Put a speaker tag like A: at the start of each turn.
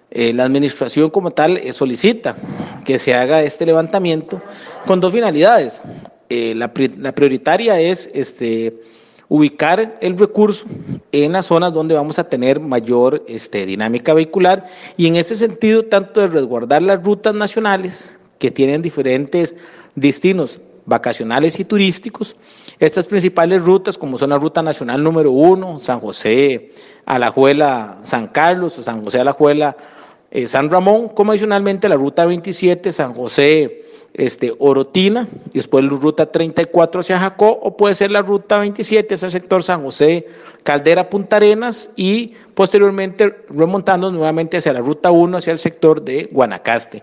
A: La administración como tal solicita que se haga este levantamiento con dos finalidades. La prioritaria es ubicar el recurso en las zonas donde vamos a tener mayor dinámica vehicular, y en ese sentido tanto de resguardar las rutas nacionales que tienen diferentes destinos vacacionales y turísticos. Estas principales rutas, como son la ruta nacional número 1, San José, Alajuela, San Carlos, o San José, Alajuela, San Ramón, como adicionalmente la ruta 27, San José, Orotina, y después la ruta 34 hacia Jacó, o puede ser la ruta 27 hacia el sector San José, Caldera, Punta Arenas, y posteriormente remontando nuevamente hacia la ruta 1 hacia el sector de Guanacaste.